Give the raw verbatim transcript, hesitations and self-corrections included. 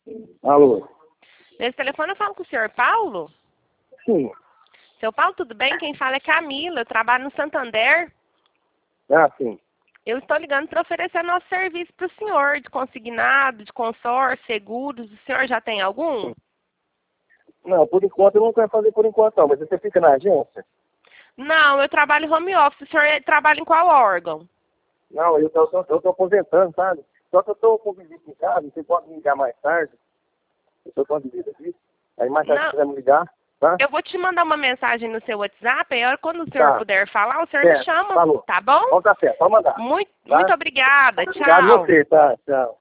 Alô? Nesse telefone eu falo com o senhor Paulo. Sim. Seu Paulo, tudo bem? Quem fala é Camila, eu trabalho no Santander. Ah, sim. Eu estou ligando para oferecer nosso serviço para o senhor, de consignado, de consórcio, seguros. O senhor já tem algum? Não, por enquanto eu não quero fazer por enquanto não, mas você fica na agência? Não, eu trabalho home office. O senhor trabalha em qual órgão? Não, eu tô, eu tô aposentando, sabe? Só que eu tô com visita em casa, você pode me ligar mais tarde. Eu tô com a visita aqui. Aí mais tarde se Não, quiser me ligar, tá? eu vou te mandar uma mensagem no seu WhatsApp, e a hora quando o senhor Tá. puder falar, o senhor me Certo. chama, Falou. tá bom? Pode dar certo, pode mandar. Muito, Tá? muito obrigada. Obrigado a Tchau. você, tá? Tchau.